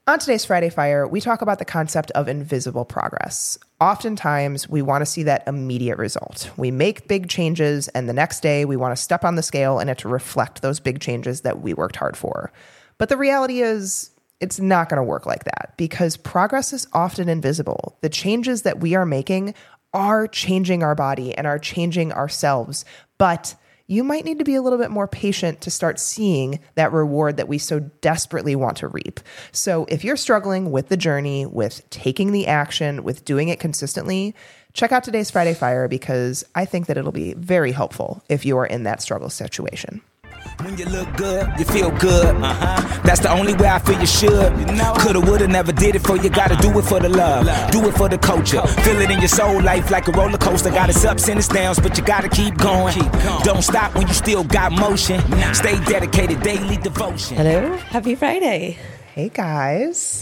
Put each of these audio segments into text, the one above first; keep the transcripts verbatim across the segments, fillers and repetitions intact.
On today's Friday Fire, we talk about the concept of invisible progress. Oftentimes, we want to see that immediate result. We make big changes, and the next day, we want to step on the scale and it to reflect those big changes that we worked hard for. But the reality is, it's not going to work like that because progress is often invisible. The changes that we are making are changing our body and are changing ourselves, but you might need to be a little bit more patient to start seeing that reward that we so desperately want to reap. So if you're struggling with the journey, with taking the action, with doing it consistently, check out today's Friday Fire because I think that it'll be very helpful if you are in that struggle situation. When you look good, you feel good. Uh-huh. That's the only way I feel you should. You know, coulda, woulda, never did it for you. Gotta do it for the love. love. Do it for the culture. Feel it in your soul. Life like a roller coaster. Got its ups and its downs, but you gotta keep going. Keep going. Don't stop when you still got motion. Nah. Stay dedicated, daily devotion. Hello, happy Friday. Hey guys.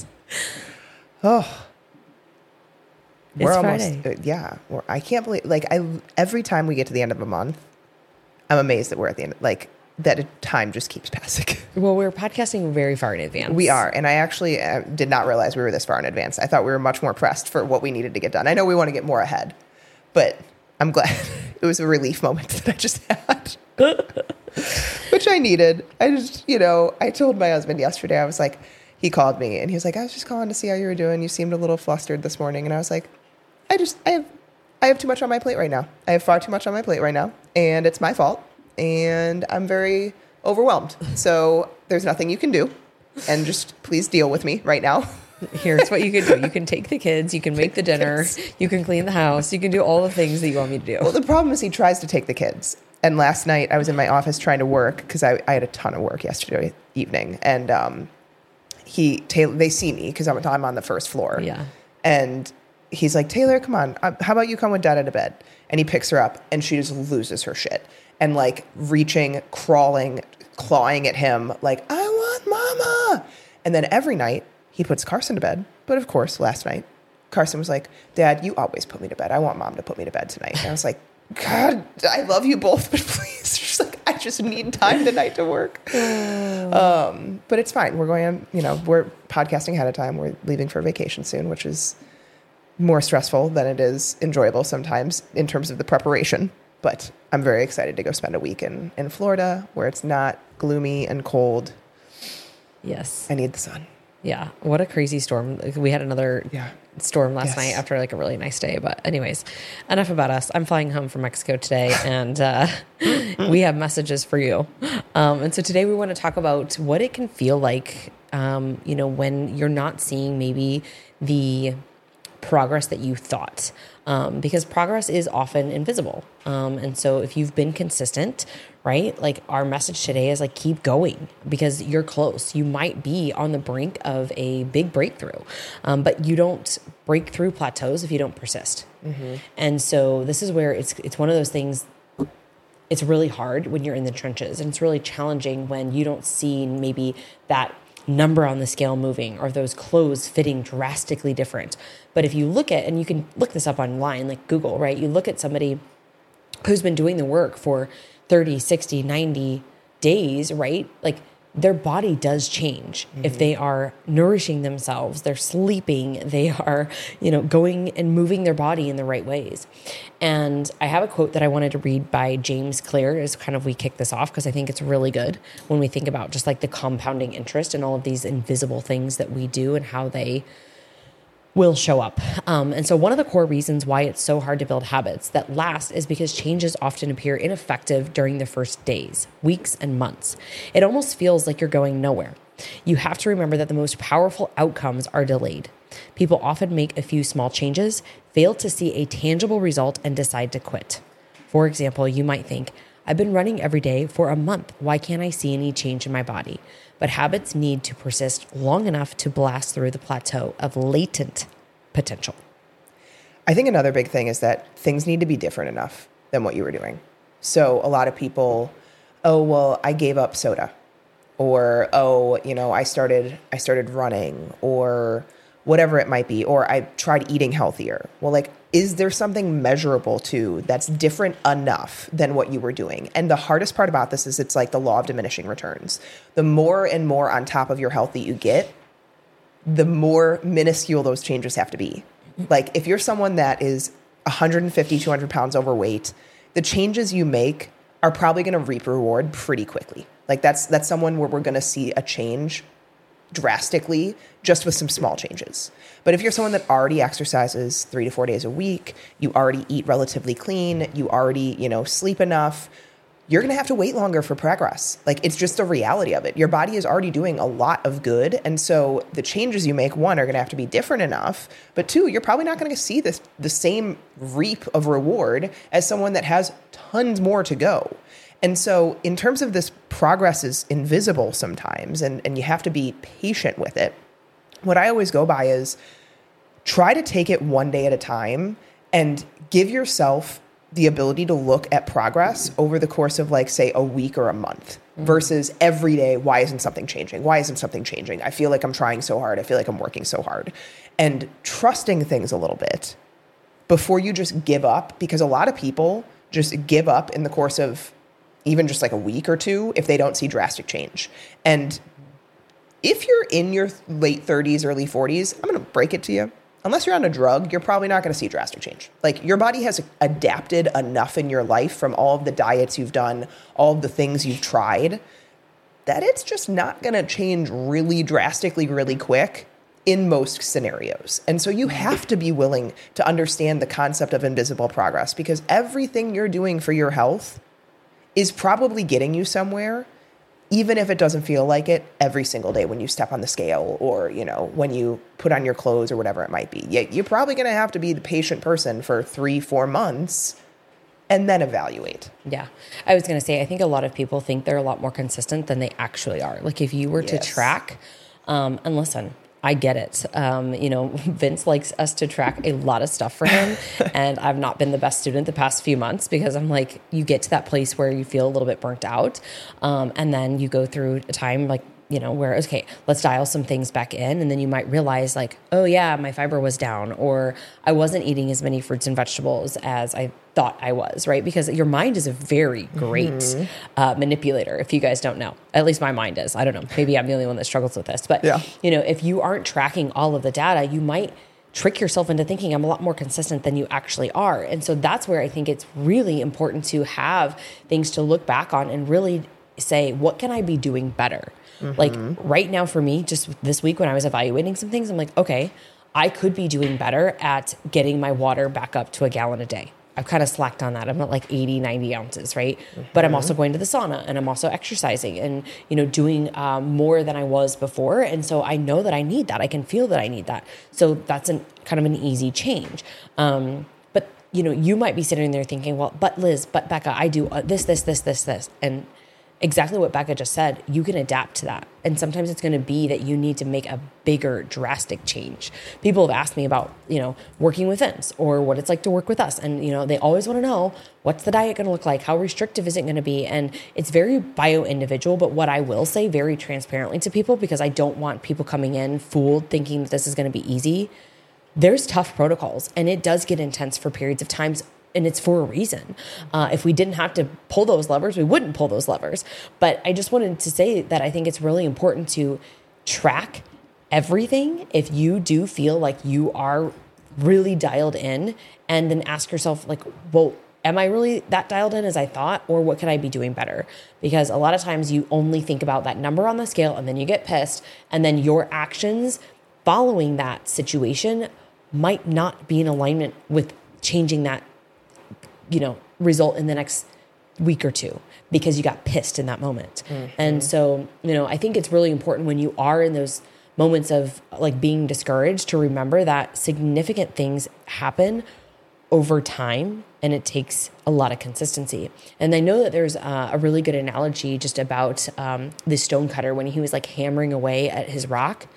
Oh. We're it's almost, Friday. Uh, yeah. We're, I can't believe, like, I every time we get to the end of a month, I'm amazed that we're at the end. Like, that time just keeps passing. Well, we're podcasting very far in advance. We are. And I actually uh, did not realize we were this far in advance. I thought we were much more pressed for what we needed to get done. I know we want to get more ahead, but I'm glad it was a relief moment that I just had, which I needed. I just, you know, I told my husband yesterday, I was like, he called me and he was like, I was just calling to see how you were doing. You seemed a little flustered this morning. And I was like, I just, I have, I have too much on my plate right now. I have far too much on my plate right now. And it's my fault. And I'm very overwhelmed. So there's nothing you can do. And just please deal with me right now. Here's what you can do. You can take the kids. You can make the dinner. You can clean the house. You can do all the things that you want me to do. Well, the problem is he tries to take the kids. And last night I was in my office trying to work because I, I had a ton of work yesterday evening. And um, he, Taylor, they see me because I'm, I'm on the first floor. Yeah. And he's like, Taylor, come on. Uh, how about you come with Dada to bed? And he picks her up and she just loses her shit. And like reaching, crawling, clawing at him, like, I want mama. And then every night he puts Carson to bed. But of course, last night, Carson was like, Dad, you always put me to bed. I want mom to put me to bed tonight. And I was like, God, I love you both, but please. She's like, I just need time tonight to work. um, but it's fine. We're going on, you know, we're podcasting ahead of time. We're leaving for vacation soon, which is more stressful than it is enjoyable sometimes in terms of the preparation. But I'm very excited to go spend a week in, in Florida where it's not gloomy and cold. Yes. I need the sun. Yeah. What a crazy storm. We had another yeah. storm last yes. night after like a really nice day. But anyways, enough about us. I'm flying home from Mexico today and uh, we have messages for you. Um, and so today we want to talk about what it can feel like, um, you know, when you're not seeing maybe the progress that you thought. Um, because progress is often invisible. Um, and so if you've been consistent, right, like our message today is like, keep going because you're close. You might be on the brink of a big breakthrough, um, but you don't break through plateaus if you don't persist. Mm-hmm. And so this is where it's, it's one of those things. It's really hard when you're in the trenches and it's really challenging when you don't see maybe that number on the scale moving or those clothes fitting drastically different. But if you look at, and you can look this up online, like Google, right? You look at somebody who's been doing the work for thirty, sixty, ninety days, right? Like their body does change. Mm-hmm. If they are nourishing themselves, they're sleeping, they are, you know, going and moving their body in the right ways. And I have a quote that I wanted to read by James Clear as kind of we kick this off because I think it's really good when we think about just like the compounding interest and all of these invisible things that we do and how they will show up. Um, and so one of the core reasons why it's so hard to build habits that last is because changes often appear ineffective during the first days, weeks, and months. It almost feels like you're going nowhere. You have to remember that the most powerful outcomes are delayed. People often make a few small changes, fail to see a tangible result, and decide to quit. For example, you might think, I've been running every day for a month. Why can't I see any change in my body? But habits need to persist long enough to blast through the plateau of latent potential. I think another big thing is that things need to be different enough than what you were doing. So a lot of people, oh, well, I gave up soda. Or, oh, you know, I started I started running or whatever it might be. Or I tried eating healthier. Well, like, is there something measurable too that's different enough than what you were doing? And the hardest part about this is it's like the law of diminishing returns. The more and more on top of your health that you get, the more minuscule those changes have to be. Like if you're someone that is one hundred fifty, two hundred pounds overweight, the changes you make are probably going to reap reward pretty quickly. Like that's that's someone where we're going to see a change drastically just with some small changes. But if you're someone that already exercises three to four days a week, you already eat relatively clean, you already, you know, sleep enough, you're going to have to wait longer for progress. Like it's just the reality of it. Your body is already doing a lot of good. And so the changes you make, one, are going to have to be different enough. But two, you're probably not going to see this the same reap of reward as someone that has tons more to go. And so in terms of this, progress is invisible sometimes, and, and you have to be patient with it. What I always go by is try to take it one day at a time and give yourself the ability to look at progress over the course of like, say, a week or a month mm-hmm. versus every day. Why isn't something changing? Why isn't something changing? I feel like I'm trying so hard. I feel like I'm working so hard. And trusting things a little bit before you just give up, because a lot of people just give up in the course of even just like a week or two if they don't see drastic change. And if you're in your late thirties, early forties, I'm going to break it to you. Unless you're on a drug, you're probably not going to see drastic change. Like your body has adapted enough in your life from all of the diets you've done, all of the things you've tried, that it's just not going to change really drastically, really quick in most scenarios. And so you have to be willing to understand the concept of invisible progress, because everything you're doing for your health is probably getting you somewhere, even if it doesn't feel like it every single day when you step on the scale or, you know, when you put on your clothes or whatever it might be. Yeah, you're probably going to have to be the patient person for three, four months and then evaluate. Yeah. I was going to say, I think a lot of people think they're a lot more consistent than they actually are. Like if you were yes. to track, um, and listen, I get it. Um, you know, Vince likes us to track a lot of stuff for him. And I've not been the best student the past few months because I'm like, you get to that place where you feel a little bit burnt out. Um, and then you go through a time like, you know, where, okay, let's dial some things back in. And then you might realize like, oh yeah, my fiber was down, or I wasn't eating as many fruits and vegetables as I thought I was, right? Because your mind is a very great mm-hmm. uh, manipulator, if you guys don't know. At least my mind is. I don't know. Maybe I'm the only one that struggles with this. But, yeah. you know, if you aren't tracking all of the data, you might trick yourself into thinking I'm a lot more consistent than you actually are. And so that's where I think it's really important to have things to look back on and really say, what can I be doing better? Mm-hmm. Like right now for me, just this week when I was evaluating some things, I'm like, okay, I could be doing better at getting my water back up to a gallon a day. I've kind of slacked on that. I'm at like eighty, ninety ounces, right? Mm-hmm. But I'm also going to the sauna and I'm also exercising and, you know, doing um, more than I was before. And so I know that I need that. I can feel that I need that. So that's an, kind of an easy change. Um, but, you know, you might be sitting there thinking, well, but Liz, but Becca, I do this, this, this, this, this. And exactly what Becca just said, you can adapt to that. And sometimes it's going to be that you need to make a bigger, drastic change. People have asked me about, you know, working with Vince or what it's like to work with us. And, you know, they always want to know, what's the diet going to look like? How restrictive is it going to be? And it's very bio-individual. But what I will say very transparently to people, because I don't want people coming in fooled thinking that this is going to be easy, there's tough protocols. And it does get intense for periods of times. And it's for a reason. Uh, if we didn't have to pull those levers, we wouldn't pull those levers. But I just wanted to say that I think it's really important to track everything if you do feel like you are really dialed in, and then ask yourself like, well, am I really that dialed in as I thought, or what could I be doing better? Because a lot of times you only think about that number on the scale and then you get pissed, and then your actions following that situation might not be in alignment with changing that, you know, result in the next week or two because you got pissed in that moment. Mm-hmm. And so, you know, I think it's really important when you are in those moments of like being discouraged to remember that significant things happen over time and it takes a lot of consistency. And I know that there's uh, a really good analogy just about um, the stonecutter when he was like hammering away at his rock.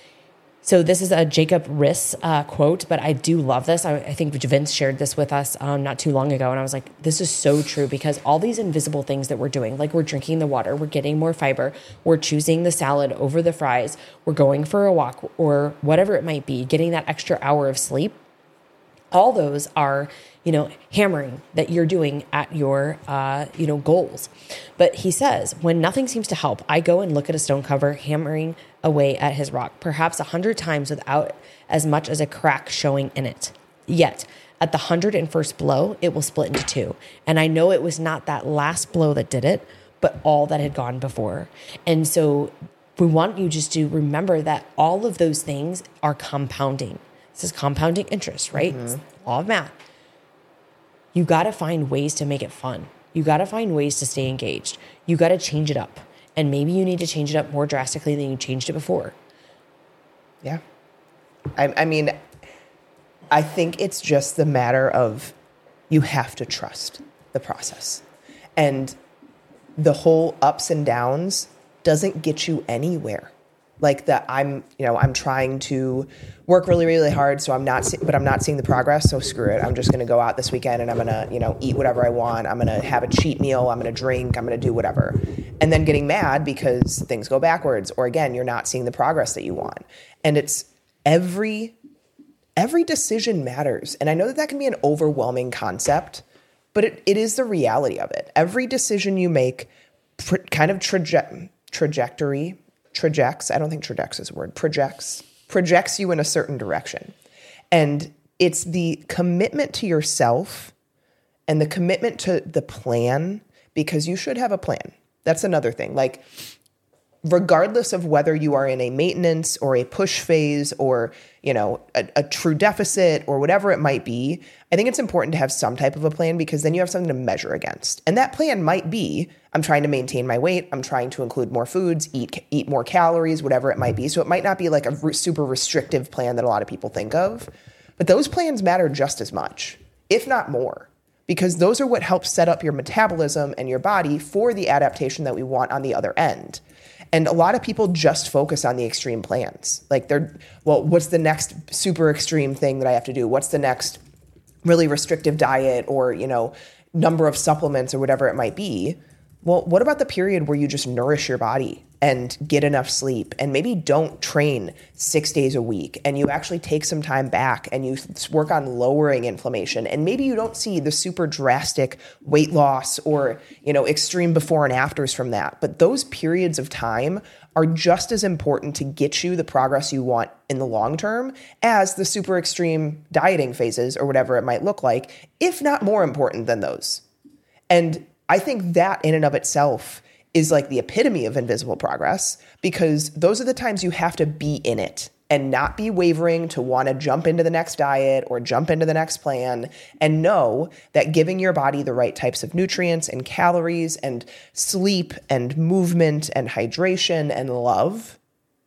So this is a Jacob Riss uh, quote, but I do love this. I, I think Vince shared this with us um, not too long ago. And I was like, this is so true, because all these invisible things that we're doing, like we're drinking the water, we're getting more fiber, we're choosing the salad over the fries, we're going for a walk or whatever it might be, getting that extra hour of sleep. All those are, you know, hammering that you're doing at your, uh, you know, goals. But he says, when nothing seems to help, I go and look at a stone cover, hammering away at his rock, perhaps a hundred times without as much as a crack showing in it. Yet, at the hundred and first blow, it will split into two. And I know it was not that last blow that did it, but all that had gone before. And so we want you just to remember that all of those things are compounding. This is compounding interest, right? Mm-hmm. It's law of math. You got to find ways to make it fun. You got to find ways to stay engaged. You got to change it up. And maybe you need to change it up more drastically than you changed it before. Yeah. I, I mean, I think it's just the matter of you have to trust the process. And the whole ups and downs doesn't get you anywhere. Like that I'm, you know, I'm trying to work really, really hard. So I'm not, see- but I'm not seeing the progress. So screw it. I'm just going to go out this weekend and I'm going to, you know, eat whatever I want. I'm going to have a cheat meal. I'm going to drink. I'm going to do whatever. And then getting mad because things go backwards. Or again, you're not seeing the progress that you want. And it's every, every decision matters. And I know that that can be an overwhelming concept, but it, it is the reality of it. Every decision you make pr- kind of traje- trajectory Trajects, I don't think trajects is a word, projects, projects you in a certain direction. And it's the commitment to yourself and the commitment to the plan, because you should have a plan. That's another thing. Like, regardless of whether you are in a maintenance or a push phase or, you know, a, a true deficit or whatever it might be, I think it's important to have some type of a plan, because then you have something to measure against. And that plan might be, I'm trying to maintain my weight. I'm trying to include more foods, eat eat more calories, whatever it might be. So it might not be like a re- super restrictive plan that a lot of people think of, but those plans matter just as much, if not more, because those are what help set up your metabolism and your body for the adaptation that we want on the other end. And a lot of people just focus on the extreme plans. Like they're, well, what's the next super extreme thing that I have to do? What's the next really restrictive diet or, you know, number of supplements or whatever it might be? Well, what about the period where you just nourish your body and get enough sleep and maybe don't train six days a week and you actually take some time back and you work on lowering inflammation, and maybe you don't see the super drastic weight loss or, you know, extreme before and afters from that. But those periods of time are just as important to get you the progress you want in the long term as the super extreme dieting phases or whatever it might look like, if not more important than those. And I think that in and of itself is like the epitome of invisible progress, because those are the times you have to be in it and not be wavering to want to jump into the next diet or jump into the next plan, and know that giving your body the right types of nutrients and calories and sleep and movement and hydration and love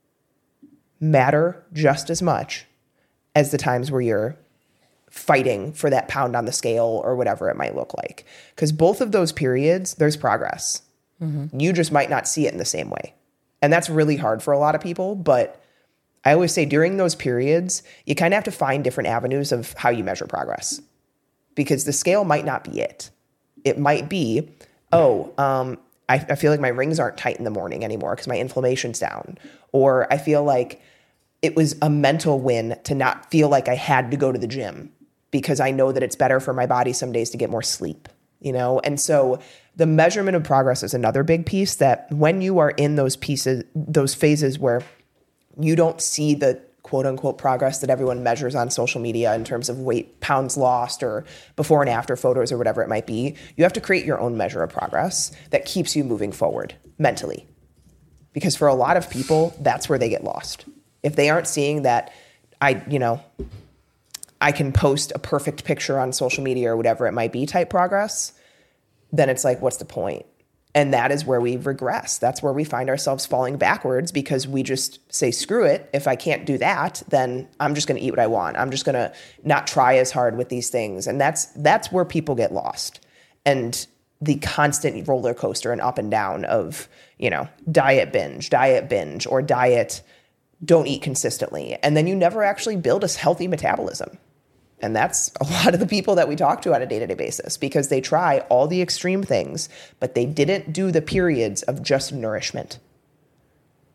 matter just as much as the times where you're fighting for that pound on the scale or whatever it might look like. Because both of those periods, there's progress. Mm-hmm. You just might not see it in the same way. And that's really hard for a lot of people. But I always say during those periods, you kind of have to find different avenues of how you measure progress, because the scale might not be it. It might be, oh, um, I, I feel like my rings aren't tight in the morning anymore because my inflammation's down. Or I feel like it was a mental win to not feel like I had to go to the gym, because I know that it's better for my body some days to get more sleep, you know? And so the measurement of progress is another big piece, that when you are in those pieces, those phases where you don't see the quote unquote progress that everyone measures on social media in terms of weight, pounds lost, or before and after photos or whatever it might be, you have to create your own measure of progress that keeps you moving forward mentally. Because for a lot of people, that's where they get lost. If they aren't seeing that, I, you know, I can post a perfect picture on social media or whatever it might be type progress, then it's like, what's the point? And that is where we regress. That's where we find ourselves falling backwards, because we just say, screw it. If I can't do that, then I'm just going to eat what I want. I'm just going to not try as hard with these things. And that's, that's where people get lost. And the constant roller coaster and up and down of, you know, diet binge, diet binge, or diet don't eat consistently. And then you never actually build a healthy metabolism. And that's a lot of the people that we talk to on a day-to-day basis, because they try all the extreme things, but they didn't do the periods of just nourishment.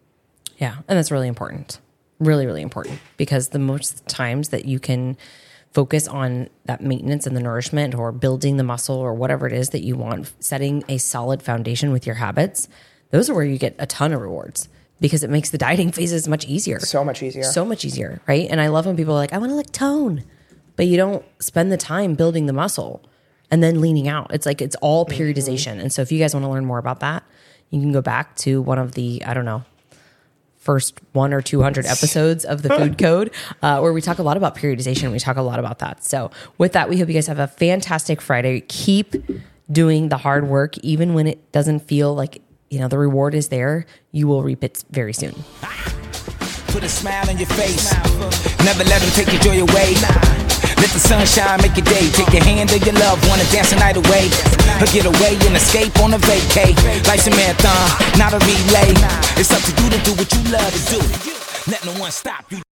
Yeah. And that's really important. Really, really important, because the most times that you can focus on that maintenance and the nourishment or building the muscle or whatever it is that you want, setting a solid foundation with your habits, those are where you get a ton of rewards because it makes the dieting phases much easier. So much easier. So much easier, right? And I love when people are like, I want to like tone, but you don't spend the time building the muscle and then leaning out. It's like, it's all periodization. Mm-hmm. And so if you guys want to learn more about that, you can go back to one of the, I don't know, first one or two hundred episodes of the Food Code, uh, where we talk a lot about periodization. We talk a lot about that. So with that, we hope you guys have a fantastic Friday. Keep doing the hard work, even when it doesn't feel like, you know, the reward is there. You will reap it very soon. Put a smile on your face. Never let them take your joy away. Let the sunshine make your day. Take your hand of your loved one and dance the night away. Or get away and escape on a vacay. Life's a marathon, not a relay. It's up to you to do what you love to do. Let no one stop you.